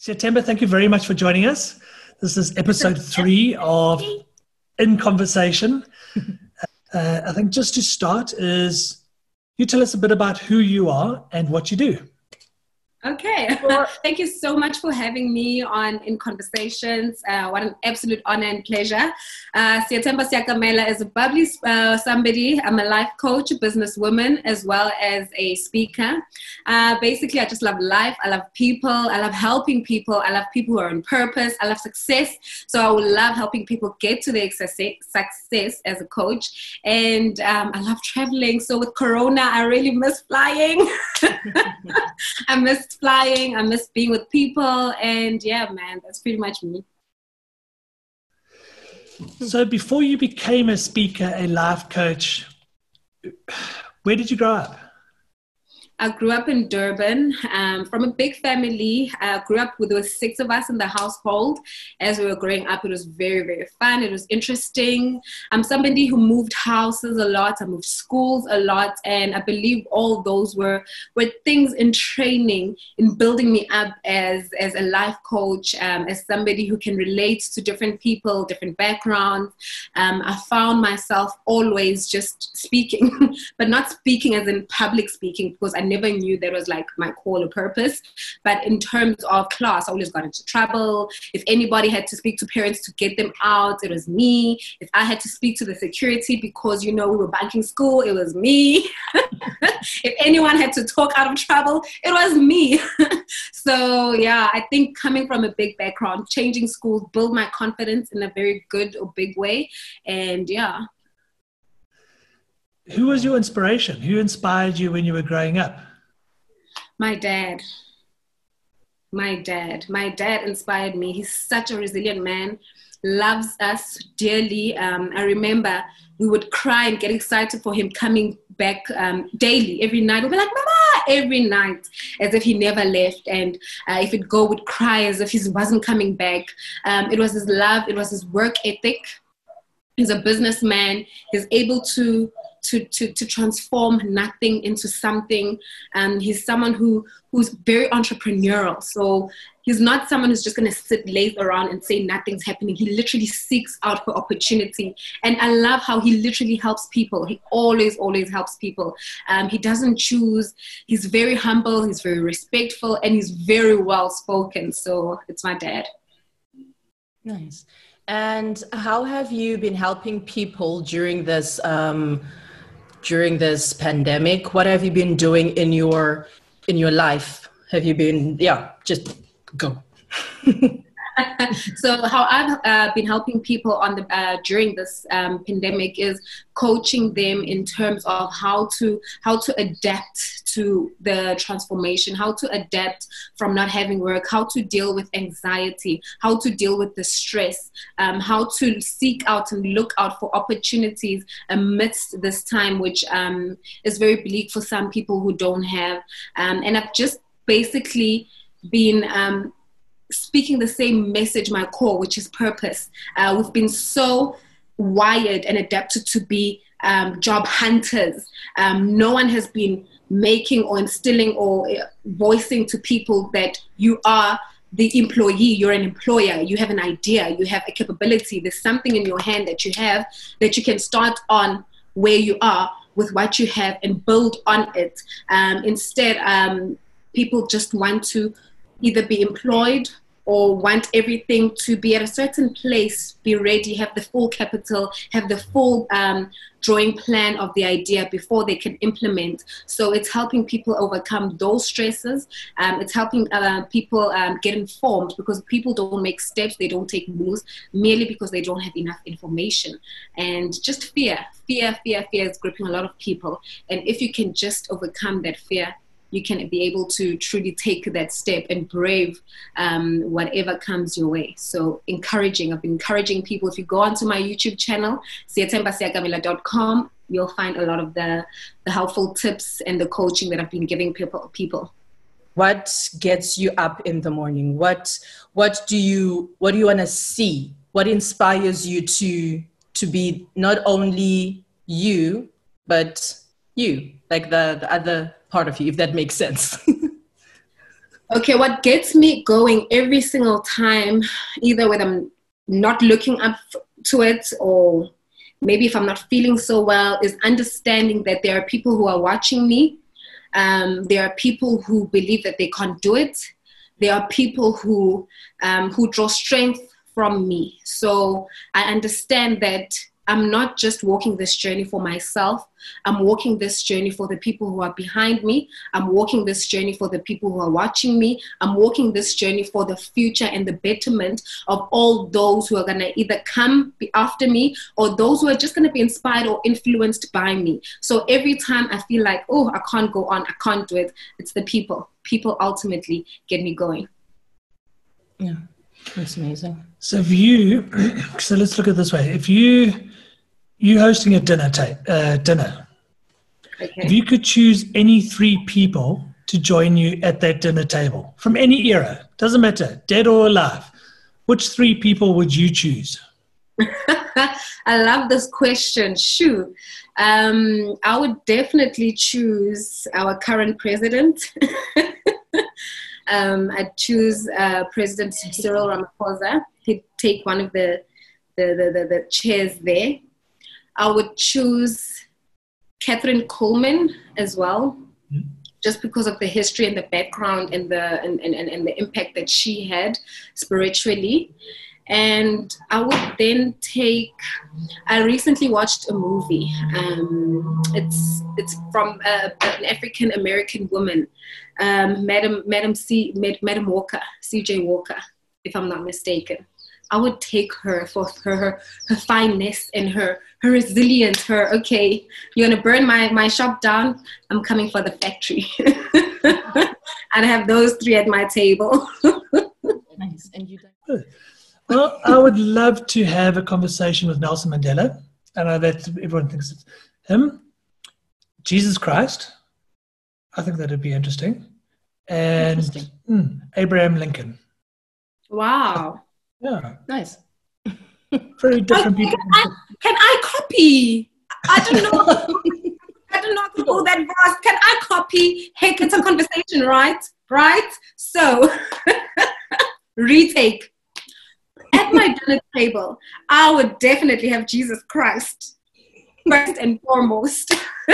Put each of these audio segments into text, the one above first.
September, thank you very much for joining us. This is episode 3 of In Conversation. I think just to start is you tell us a bit about who you are and what you do. Okay. Thank you so much for having me on In Conversations. What an absolute honor and pleasure. Siyathemba Siyakamela is a bubbly somebody. I'm a life coach, a businesswoman, as well as a speaker. Basically, I just love life. I love people. I love helping people. I love people who are on purpose. I love success. So I would love helping people get to their success as a coach. And I love traveling. So with Corona, I really miss flying. I miss flying, I miss being with people, and yeah, man, that's pretty much me. So before you became a speaker, a life coach, where did you grow up? I grew up in Durban from a big family. I grew up with 6 of us in the household. As we were growing up, it was very, very fun. It was interesting. I'm somebody who moved houses a lot. I moved schools a lot. And I believe all those were things in training, in building me up as a life coach, as somebody who can relate to different people, different backgrounds. I found myself always just speaking, but not speaking as in public speaking, because I never knew that was like my call or purpose. But in terms of class, I always got into trouble. If anybody had to speak to parents to get them out, it was me. If I had to speak to the security because, we were banking school, it was me. If anyone had to talk out of trouble, it was me. So yeah, I think coming from a big background, changing schools, build my confidence in a very good or big way. And yeah. Who was your inspiration? Who inspired you when you were growing up? My dad. My dad inspired me. He's such a resilient man, loves us dearly. I remember we would cry and get excited for him coming back daily, every night. We'd be like, Mama, every night, as if he never left. And if he'd go, we'd cry as if he wasn't coming back. It was his love. It was his work ethic. He's a businessman. He's able to transform nothing into something. He's someone who's very entrepreneurial. So he's not someone who's just going to sit lazy around and say nothing's happening. He literally seeks out for opportunity. And I love how he literally helps people. He always helps people. He doesn't choose. He's very humble. He's very respectful. And he's very well spoken. So it's my dad. Nice. And how have you been helping people during this pandemic? What have you been doing in your life? Have you been, just go. So how I've been helping people during this pandemic is coaching them in terms of how to adapt to the transformation, how to adapt from not having work, how to deal with anxiety, how to deal with the stress, how to seek out and look out for opportunities amidst this time, which is very bleak for some people who don't have. And I've just basically been speaking the same message, my core, which is purpose. We've been so wired and adapted to be job hunters. No one has been making or instilling or voicing to people that you are the employee, you're an employer, you have an idea, you have a capability, there's something in your hand that you have that you can start on where you are with what you have and build on it. Instead, people just want to either be employed or want everything to be at a certain place, be ready, have the full capital, have the full drawing plan of the idea before they can implement. So it's helping people overcome those stresses. It's helping people get informed, because people don't make steps, they don't take moves merely because they don't have enough information. And just fear is gripping a lot of people. And if you can just overcome that fear, you can be able to truly take that step and brave whatever comes your way. So I've been encouraging people. If you go onto my YouTube channel, siyathembasiyakamela.com, you'll find a lot of the helpful tips and the coaching that I've been giving people. What gets you up in the morning? What do you want to see? What inspires you to be not only you, but you, like the other part of you, if that makes sense? Okay, what gets me going every single time, either when I'm not looking up to it or maybe if I'm not feeling so well, is understanding that there are people who are watching me. There are people who believe that they can't do it. There are people who draw strength from me. So I understand that I'm not just walking this journey for myself. I'm walking this journey for the people who are behind me. I'm walking this journey for the people who are watching me. I'm walking this journey for the future and the betterment of all those who are going to either come after me or those who are just going to be inspired or influenced by me. So every time I feel like, oh, I can't go on, I can't do it, it's the people. People ultimately get me going. Yeah, that's amazing. So so let's look at it this way. If you're hosting a dinner. Okay. If you could choose any 3 people to join you at that dinner table from any era, doesn't matter, dead or alive, which 3 people would you choose? I love this question. Shoot. I would definitely choose our current president. I'd choose President Cyril Ramaphosa. He'd take one of the chairs there. I would choose Catherine Coleman as well, just because of the history and the background and the impact that she had spiritually. And I would then I recently watched a movie. It's from an African American woman, Madam Walker, C.J. Walker, if I'm not mistaken. I would take her for her fineness and her resilience, okay, you're gonna burn my shop down, I'm coming for the factory. I'd have those 3 at my table. Nice. And you Well, I would love to have a conversation with Nelson Mandela. I know that everyone thinks it's him. Jesus Christ. I think that'd be interesting. And Abraham Lincoln. Wow. Yeah. Nice. Very different people. Can I copy? I don't know. I don't know how to go that fast. Can I copy? Heck, it's a conversation, right? Right? So, retake. At my dinner table, I would definitely have Jesus Christ first and foremost.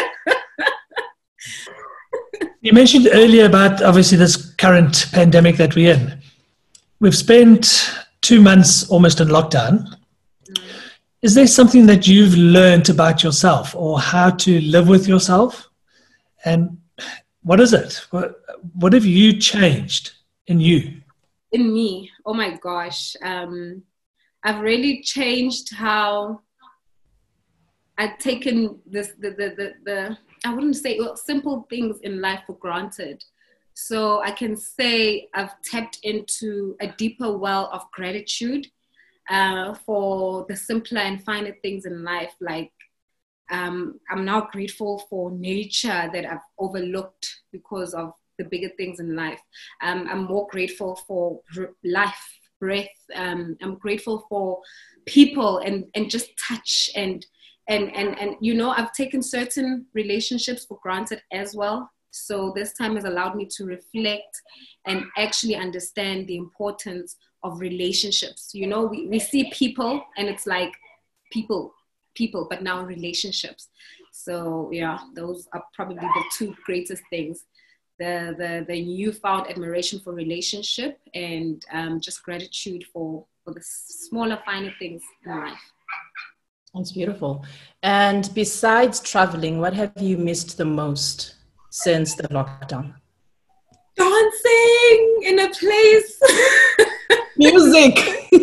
You mentioned earlier about obviously this current pandemic that we're in. We've spent 2 months almost in lockdown. Is there something that you've learned about yourself or how to live with yourself? And what is it? What have you changed in you? In me, oh my gosh. I've really changed how I've taken the I wouldn't say simple things in life for granted. So I can say I've tapped into a deeper well of gratitude for the simpler and finer things in life. Like I'm now grateful for nature that I've overlooked because of the bigger things in life. I'm more grateful for life, breath. I'm grateful for people and just touch and you know, I've taken certain relationships for granted as well. So this time has allowed me to reflect and actually understand the importance of relationships. You know, we see people and it's like people, but now relationships. So yeah, those are probably the 2 greatest things. The newfound admiration for relationship and just gratitude for the smaller, finer things in life. That's beautiful. And besides traveling, what have you missed the most since the lockdown? Dancing in a place. Music.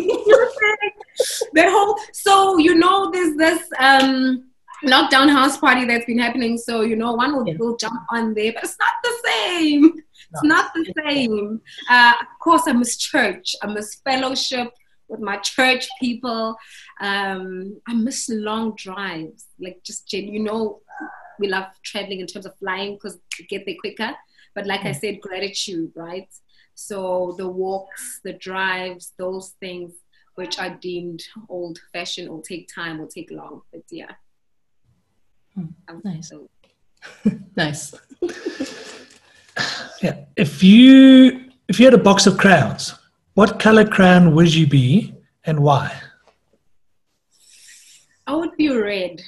That whole, so you know, there's this lockdown house party that's been happening. So you know, one will jump on there, but it's not the same. It's not the same. Of course, I miss church. I miss fellowship with my church people. I miss long drives. Like just, you know, we love traveling in terms of flying because we get there quicker. But like I said, gratitude, right? So the walks, the drives, those things which are deemed old-fashioned or take time or take long. But yeah. Nice. Nice. Yeah. If you if you had a box of crayons, what color crayon would you be and why? I would be red.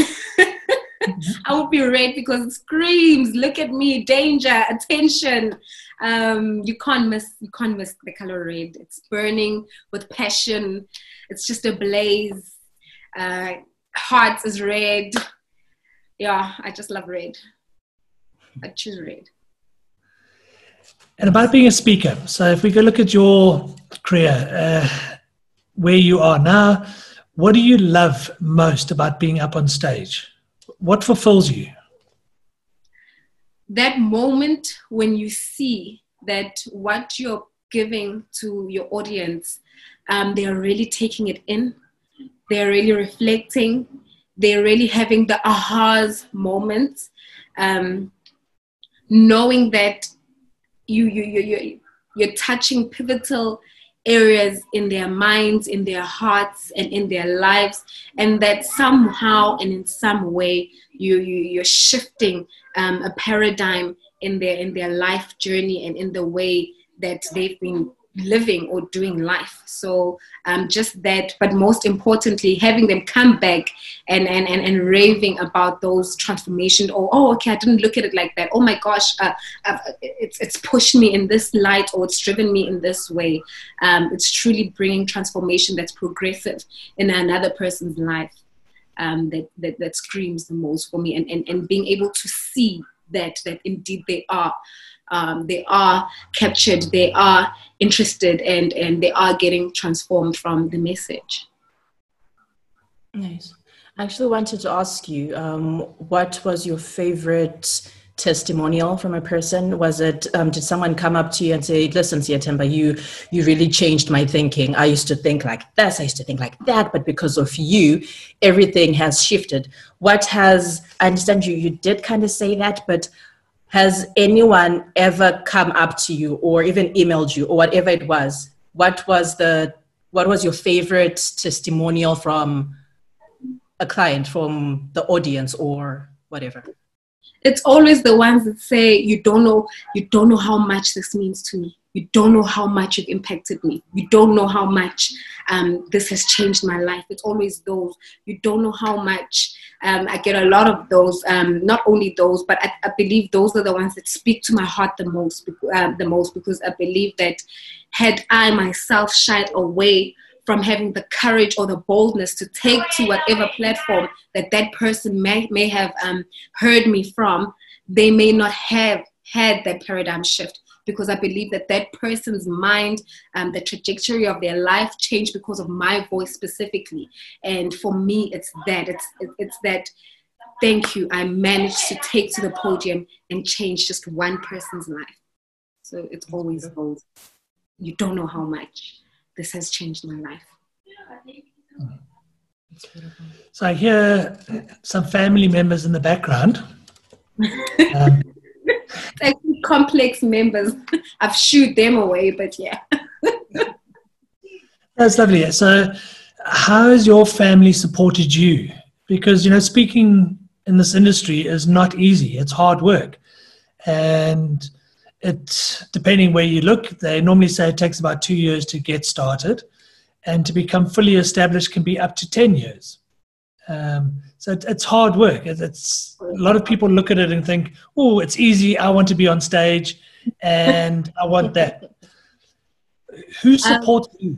I would be red because it screams, look at me, danger, attention. You can't miss the color red. It's burning with passion. It's just a blaze. Heart is red. Yeah, I just love red. I choose red. And about being a speaker. So if we go look at your career, where you are now, what do you love most about being up on stage? What fulfills you? That moment when you see that what you're giving to your audience, they're really taking it in. They're really reflecting. They're really having the ahas moments. Knowing that you're touching pivotal areas in their minds, in their hearts, and in their lives, and that somehow and in some way you're shifting a paradigm in their life journey and in the way that they've been living or doing life. So just that, but most importantly, having them come back and raving about those transformations. Or, oh, okay, I didn't look at it like that. Oh my gosh, it's pushed me in this light, or it's driven me in this way. It's truly bringing transformation that's progressive in another person's life. That screams the most for me, and being able to see that indeed they are captured, they are interested, and they are getting transformed from the message. Nice. I actually wanted to ask you, what was your favorite testimonial from a person? Was it, did someone come up to you and say, listen, Siyathemba, you really changed my thinking. I used to think like this, I used to think like that, but because of you, everything has shifted. I understand you did kind of say that, but has anyone ever come up to you or even emailed you or whatever it was? What was your favorite testimonial from a client, from the audience, or whatever? It's always the ones that say, you don't know how much this means to me. You don't know how much you've impacted me. You don't know how much this has changed my life. It's always those. You don't know how much. I get a lot of those. Not only those, but I believe those are the ones that speak to my heart the most. Because I believe that had I myself shied away from having the courage or the boldness to take to whatever platform that person may have heard me from, they may not have had that paradigm shift. Because I believe that person's mind, the trajectory of their life changed because of my voice specifically. And for me, it's that, thank you, I managed to take to the podium and change just one person's life. So it's always those. You don't know how much this has changed my life. So I hear some family members in the background. Like complex members. I've shooed them away, but yeah. That's lovely. So how has your family supported you? Because, speaking in this industry is not easy. It's hard work. And depending where you look, they normally say it takes about 2 years to get started. And to become fully established can be up to 10 years. So it's hard work. It's a lot of people look at it and think, oh, it's easy. I want to be on stage and I want that. Who supports you?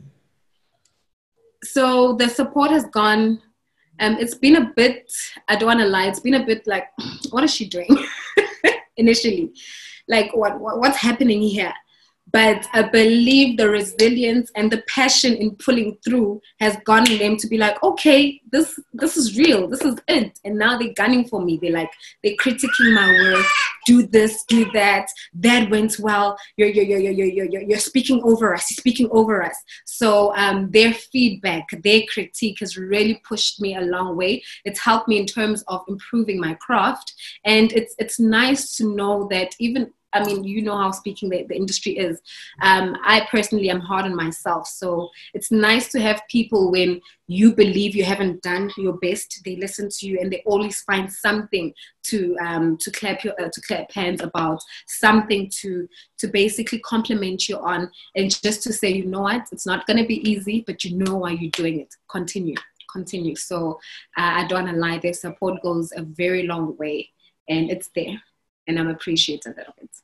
So the support has gone, it's been a bit, I don't want to lie, it's been a bit like, what is she doing initially? Like what's happening here? But I believe the resilience and the passion in pulling through has gotten them to be like, okay, this is real. This is it. And now they're gunning for me. They're critiquing my work. Do this, do that. That went well. You're speaking over us. You're speaking over us. So their feedback, their critique has really pushed me a long way. It's helped me in terms of improving my craft. And it's nice to know that even I mean, you know how speaking the industry is. I personally am hard on myself. So it's nice to have people when you believe you haven't done your best, they listen to you and they always find something to clap hands about, something to basically compliment you on, and just to say, you know what, it's not going to be easy, but you know why you're doing it. Continue. So I don't want to lie, their support goes a very long way, and it's there, and I'm appreciative of it.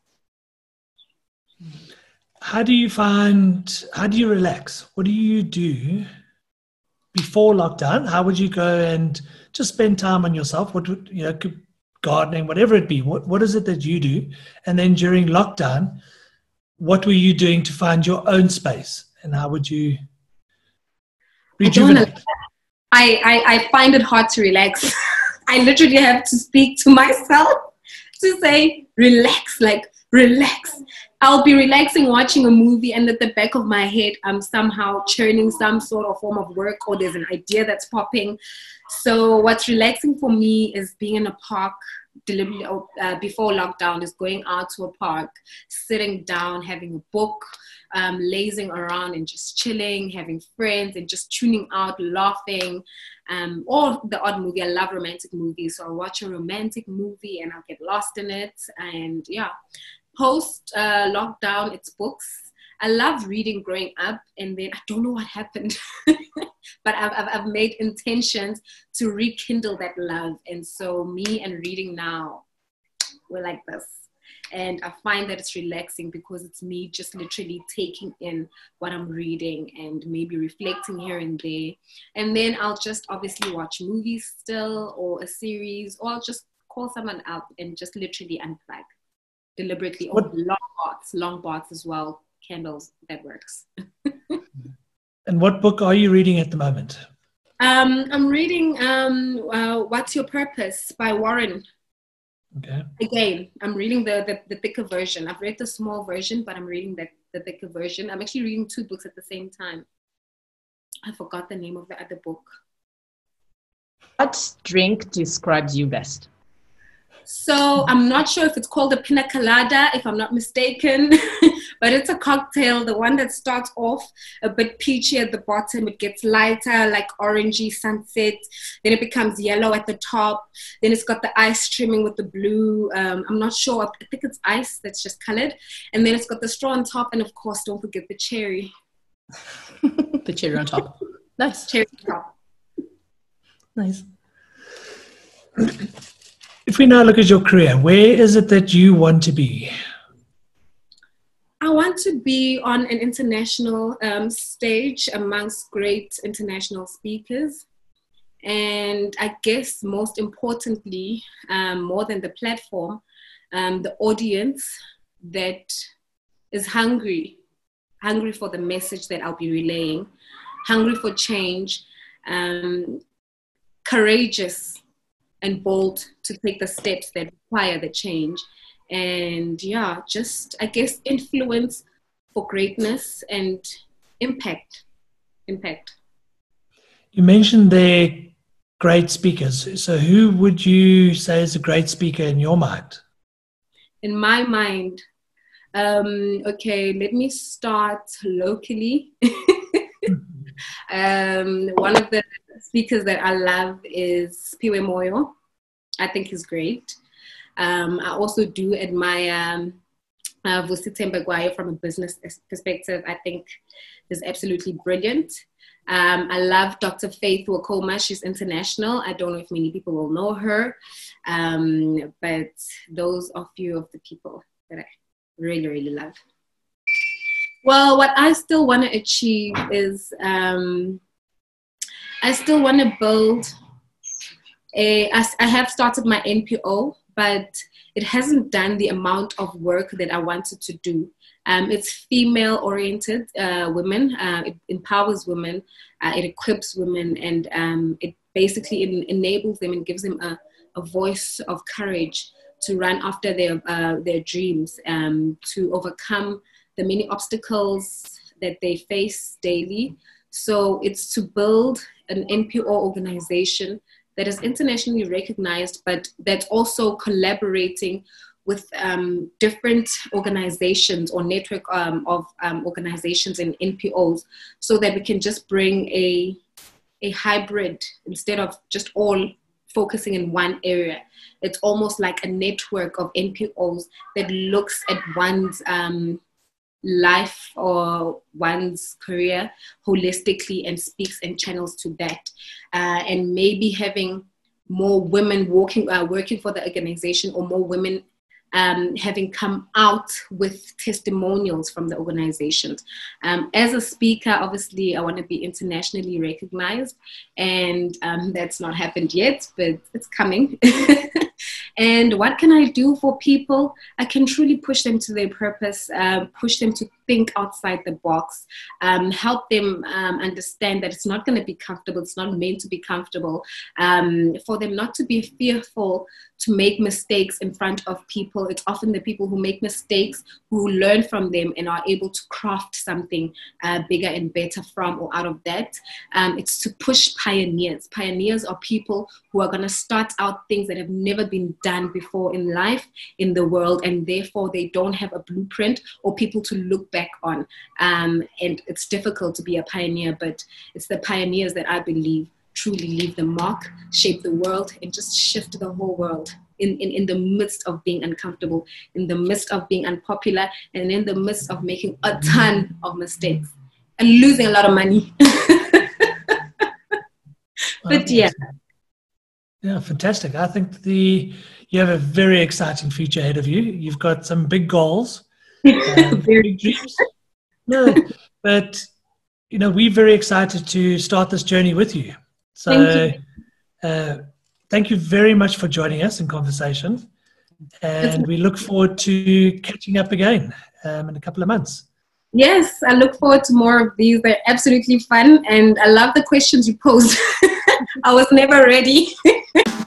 How do you relax? What do you do before lockdown? How would you go and just spend time on yourself? What would, gardening, whatever it be, what is it that you do? And then during lockdown, what were you doing to find your own space? And how would you rejuvenate? I find it hard to relax. I literally have to speak to myself to say, relax. I'll be relaxing watching a movie, and at the back of my head, I'm somehow churning some sort of form of work, or there's an idea that's popping. So what's relaxing for me is being in a park deliberately before lockdown, is going out to a park, sitting down, having a book, lazing around and just chilling, having friends and just tuning out, laughing, or the odd movie. I love romantic movies, so I'll watch a romantic movie and I'll get lost in it. And yeah, post lockdown, it's books. I loved reading growing up, and then I don't know what happened, but I've made intentions to rekindle that love. And so me and reading now, we're like this. And I find that it's relaxing because it's me just literally taking in what I'm reading and maybe reflecting here and there. And then I'll just obviously watch movies still, or a series, or I'll just call someone up and just literally unplug deliberately. Or long baths as well. Candles, that works. And what book are you reading at the moment? I'm reading What's Your Purpose by Warren. Okay. Again, I'm reading the thicker version. I've read the small version, but I'm reading the thicker version. I'm actually reading 2 books at the same time. I forgot the name of the other book. What drink describes you best? So I'm not sure if it's called a pina colada, if I'm not mistaken, but it's a cocktail, the one that starts off a bit peachy at the bottom. It gets lighter, like orangey sunset. Then it becomes yellow at the top. Then it's got the ice trimming with the blue. I'm not sure. I think it's ice that's just colored. And then it's got the straw on top. And of course, don't forget the cherry. The cherry on top. Nice. Cherry on top. Nice. If we now look at your career, where is it that you want to be? I want to be on an international stage amongst great international speakers. And I guess most importantly, more than the platform, the audience that is hungry for the message that I'll be relaying, hungry for change, courageous and bold to take the steps that require the change. And yeah, just, I guess, influence for greatness and impact. You mentioned they're great speakers. So who would you say is a great speaker in your mind? In my mind, okay, let me start locally. One of the speakers that I love is Piwe Moyo. I think he's great. I also do admire Vusi Thembekwayo from a business perspective. I think he's absolutely brilliant. I love Dr. Faith Wakoma. She's international. I don't know if many people will know her, but those are a few of the people that I really, really love. Well, what I still want to achieve is I still want to build I have started my NPO, but it hasn't done the amount of work that I wanted to do. It's female-oriented women. It empowers women. It equips women, and it basically enables them and gives them a voice of courage to run after their dreams, to overcome the many obstacles that they face daily. So it's to build an NPO organization that is internationally recognized, but that's also collaborating different organizations or network of organizations and NPOs, so that we can just bring a hybrid instead of just all focusing in one area. It's almost like a network of NPOs that looks at one's life or one's career holistically and speaks and channels to that. And maybe having more women working for the organization, or more women having come out with testimonials from the organizations. As a speaker, obviously, I want to be internationally recognized, and that's not happened yet, but it's coming. And what can I do for people? I can truly push them to their purpose, push them to think outside the box, help them understand that it's not going to be comfortable, it's not meant to be comfortable, for them not to be fearful to make mistakes in front of people. It's often the people who make mistakes who learn from them and are able to craft something bigger and better from or out of that. It's to push pioneers. Pioneers are people who are going to start out things that have never been done before in life, in the world, and therefore they don't have a blueprint or people to look back on. And it's difficult to be a pioneer, but it's the pioneers that I believe truly leave the mark, shape the world, and just shift the whole world in the midst of being uncomfortable, in the midst of being unpopular, and in the midst of making a ton of mistakes and losing a lot of money. But yeah. Yeah, fantastic. I think you have a very exciting future ahead of you. You've got some big goals, big dreams. No, but we're very excited to start this journey with you. So thank you very much for joining us in conversation. And we look forward to catching up again in a couple of months. Yes, I look forward to more of these. They're absolutely fun. And I love the questions you posed. I was never ready.